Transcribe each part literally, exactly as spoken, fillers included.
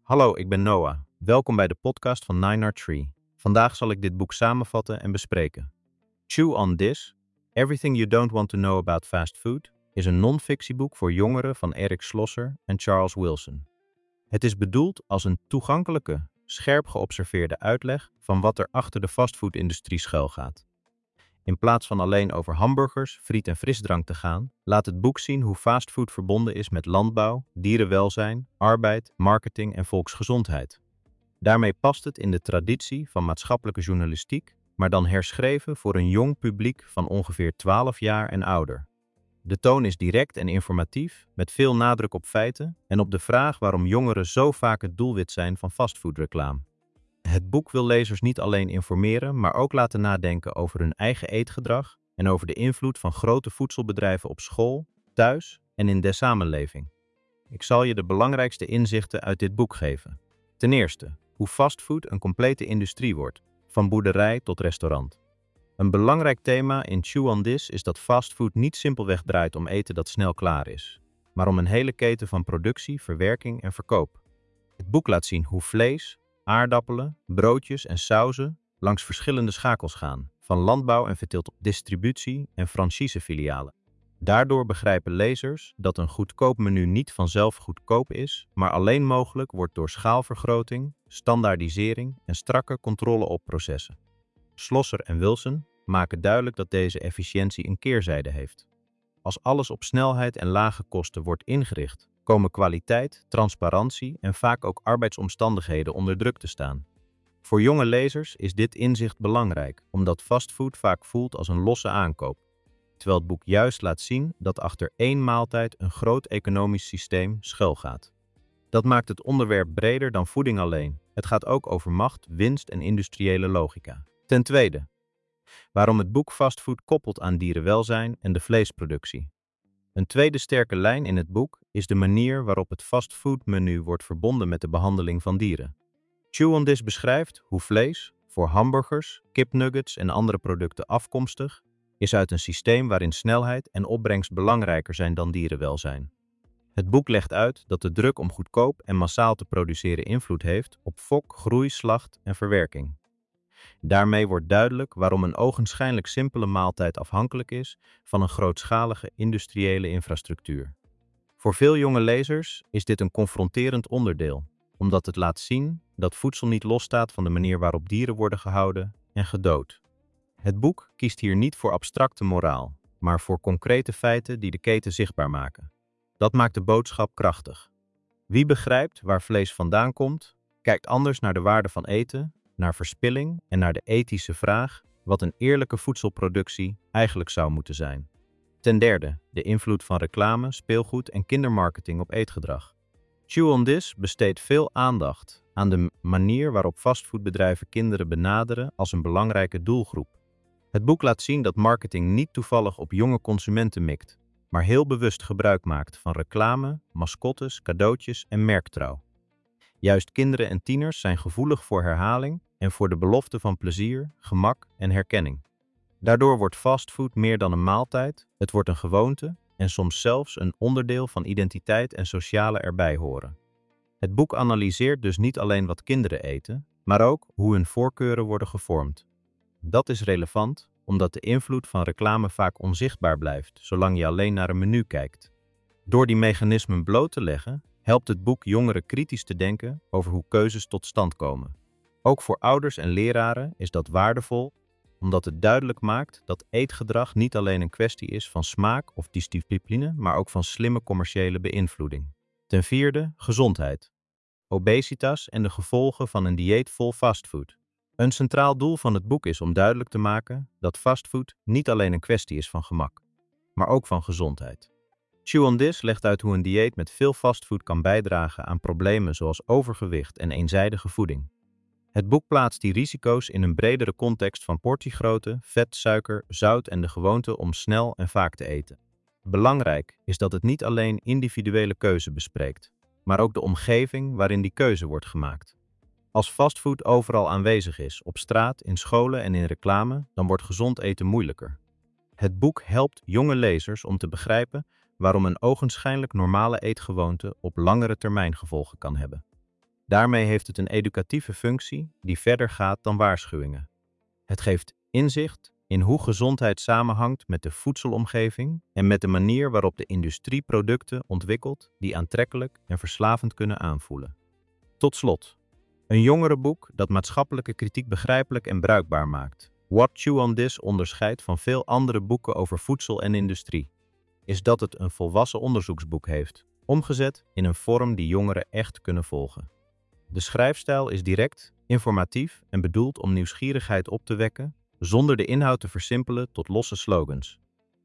Hallo, ik ben Noah. Welkom bij de podcast van nine R Tree. Vandaag zal ik dit boek samenvatten en bespreken. Chew on This, Everything You Don't Want to Know About Fast Food, is een non-fictieboek voor jongeren van Eric Schlosser en Charles Wilson. Het is bedoeld als een toegankelijke, scherp geobserveerde uitleg van wat er achter de fastfoodindustrie schuilgaat. In plaats van alleen over hamburgers, friet en frisdrank te gaan, laat het boek zien hoe fastfood verbonden is met landbouw, dierenwelzijn, arbeid, marketing en volksgezondheid. Daarmee past het in de traditie van maatschappelijke journalistiek, maar dan herschreven voor een jong publiek van ongeveer twaalf jaar en ouder. De toon is direct en informatief, met veel nadruk op feiten en op de vraag waarom jongeren zo vaak het doelwit zijn van fastfoodreclame. Het boek wil lezers niet alleen informeren, maar ook laten nadenken over hun eigen eetgedrag en over de invloed van grote voedselbedrijven op school, thuis en in de samenleving. Ik zal je de belangrijkste inzichten uit dit boek geven. Ten eerste, hoe fastfood een complete industrie wordt, van boerderij tot restaurant. Een belangrijk thema in Chew on This is dat fastfood niet simpelweg draait om eten dat snel klaar is, maar om een hele keten van productie, verwerking en verkoop. Het boek laat zien hoe vlees, aardappelen, broodjes en sauzen langs verschillende schakels gaan, van landbouw en verteelt op distributie en franchisefilialen. Daardoor begrijpen lezers dat een goedkoop menu niet vanzelf goedkoop is, maar alleen mogelijk wordt door schaalvergroting, standaardisering en strakke controle op processen. Schlosser en Wilson maken duidelijk dat deze efficiëntie een keerzijde heeft. Als alles op snelheid en lage kosten wordt ingericht, komen kwaliteit, transparantie en vaak ook arbeidsomstandigheden onder druk te staan. Voor jonge lezers is dit inzicht belangrijk, omdat fastfood vaak voelt als een losse aankoop, terwijl het boek juist laat zien dat achter één maaltijd een groot economisch systeem schuilgaat. Dat maakt het onderwerp breder dan voeding alleen. Het gaat ook over macht, winst en industriële logica. Ten tweede, waarom het boek fastfood koppelt aan dierenwelzijn en de vleesproductie. Een tweede sterke lijn in het boek is de manier waarop het fastfoodmenu wordt verbonden met de behandeling van dieren. Chew on This beschrijft hoe vlees, voor hamburgers, kipnuggets en andere producten afkomstig, is uit een systeem waarin snelheid en opbrengst belangrijker zijn dan dierenwelzijn. Het boek legt uit dat de druk om goedkoop en massaal te produceren invloed heeft op fok, groei, slacht en verwerking. Daarmee wordt duidelijk waarom een ogenschijnlijk simpele maaltijd afhankelijk is van een grootschalige industriële infrastructuur. Voor veel jonge lezers is dit een confronterend onderdeel, omdat het laat zien dat voedsel niet losstaat van de manier waarop dieren worden gehouden en gedood. Het boek kiest hier niet voor abstracte moraal, maar voor concrete feiten die de keten zichtbaar maken. Dat maakt de boodschap krachtig. Wie begrijpt waar vlees vandaan komt, kijkt anders naar de waarde van eten, naar verspilling en naar de ethische vraag wat een eerlijke voedselproductie eigenlijk zou moeten zijn. Ten derde, de invloed van reclame, speelgoed en kindermarketing op eetgedrag. Chew on This besteedt veel aandacht aan de manier waarop fastfoodbedrijven kinderen benaderen als een belangrijke doelgroep. Het boek laat zien dat marketing niet toevallig op jonge consumenten mikt, maar heel bewust gebruik maakt van reclame, mascottes, cadeautjes en merktrouw. Juist kinderen en tieners zijn gevoelig voor herhaling en voor de belofte van plezier, gemak en herkenning. Daardoor wordt fastfood meer dan een maaltijd, het wordt een gewoonte en soms zelfs een onderdeel van identiteit en sociale erbij horen. Het boek analyseert dus niet alleen wat kinderen eten, maar ook hoe hun voorkeuren worden gevormd. Dat is relevant, omdat de invloed van reclame vaak onzichtbaar blijft, zolang je alleen naar een menu kijkt. Door die mechanismen bloot te leggen, helpt het boek jongeren kritisch te denken over hoe keuzes tot stand komen. Ook voor ouders en leraren is dat waardevol, omdat het duidelijk maakt dat eetgedrag niet alleen een kwestie is van smaak of discipline, maar ook van slimme commerciële beïnvloeding. Ten vierde, gezondheid. Obesitas en de gevolgen van een dieet vol fastfood. Een centraal doel van het boek is om duidelijk te maken dat fastfood niet alleen een kwestie is van gemak, maar ook van gezondheid. Chew on This legt uit hoe een dieet met veel fastfood kan bijdragen aan problemen zoals overgewicht en eenzijdige voeding. Het boek plaatst die risico's in een bredere context van portiegrootte, vet, suiker, zout en de gewoonte om snel en vaak te eten. Belangrijk is dat het niet alleen individuele keuze bespreekt, maar ook de omgeving waarin die keuze wordt gemaakt. Als fastfood overal aanwezig is, op straat, in scholen en in reclame, dan wordt gezond eten moeilijker. Het boek helpt jonge lezers om te begrijpen waarom een ogenschijnlijk normale eetgewoonte op langere termijn gevolgen kan hebben. Daarmee heeft het een educatieve functie die verder gaat dan waarschuwingen. Het geeft inzicht in hoe gezondheid samenhangt met de voedselomgeving en met de manier waarop de industrie producten ontwikkelt die aantrekkelijk en verslavend kunnen aanvoelen. Tot slot, een jongerenboek dat maatschappelijke kritiek begrijpelijk en bruikbaar maakt. What Chew on This onderscheidt van veel andere boeken over voedsel en industrie, is dat het een volwassen onderzoeksboek heeft, omgezet in een vorm die jongeren echt kunnen volgen. De schrijfstijl is direct, informatief en bedoeld om nieuwsgierigheid op te wekken, zonder de inhoud te versimpelen tot losse slogans.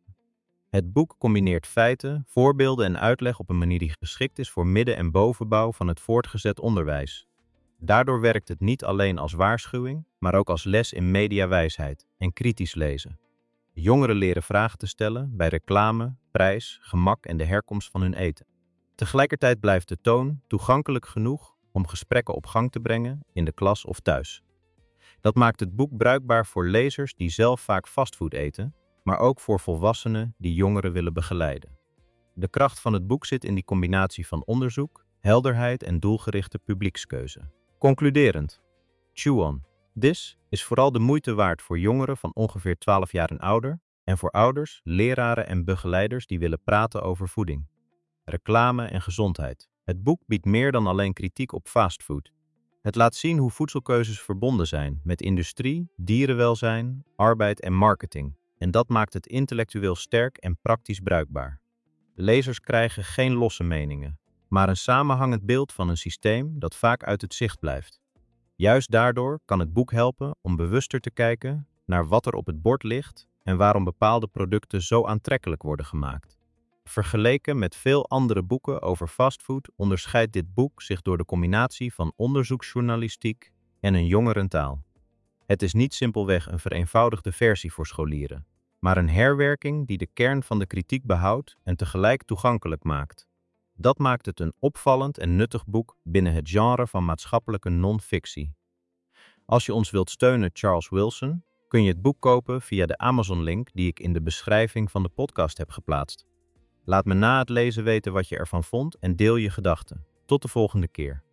Het boek combineert feiten, voorbeelden en uitleg op een manier die geschikt is voor midden- en bovenbouw van het voortgezet onderwijs. Daardoor werkt het niet alleen als waarschuwing, maar ook als les in mediawijsheid en kritisch lezen. Jongeren leren vragen te stellen bij reclame, prijs, gemak en de herkomst van hun eten. Tegelijkertijd blijft de toon toegankelijk genoeg om gesprekken op gang te brengen in de klas of thuis. Dat maakt het boek bruikbaar voor lezers die zelf vaak fastfood eten, maar ook voor volwassenen die jongeren willen begeleiden. De kracht van het boek zit in die combinatie van onderzoek, helderheid en doelgerichte publiekskeuze. Concluderend, Chew on This is vooral de moeite waard voor jongeren van ongeveer twaalf jaar en ouder en voor ouders, leraren en begeleiders die willen praten over voeding, reclame en gezondheid. Het boek biedt meer dan alleen kritiek op fastfood. Het laat zien hoe voedselkeuzes verbonden zijn met industrie, dierenwelzijn, arbeid en marketing. En dat maakt het intellectueel sterk en praktisch bruikbaar. Lezers krijgen geen losse meningen, maar een samenhangend beeld van een systeem dat vaak uit het zicht blijft. Juist daardoor kan het boek helpen om bewuster te kijken naar wat er op het bord ligt en waarom bepaalde producten zo aantrekkelijk worden gemaakt. Vergeleken met veel andere boeken over fastfood onderscheidt dit boek zich door de combinatie van onderzoeksjournalistiek en een jongerentaal. Het is niet simpelweg een vereenvoudigde versie voor scholieren, maar een herwerking die de kern van de kritiek behoudt en tegelijk toegankelijk maakt. Dat maakt het een opvallend en nuttig boek binnen het genre van maatschappelijke non-fictie. Als je ons wilt steunen, Charles Wilson, kun je het boek kopen via de Amazon-link die ik in de beschrijving van de podcast heb geplaatst. Laat me na het lezen weten wat je ervan vond en deel je gedachten. Tot de volgende keer.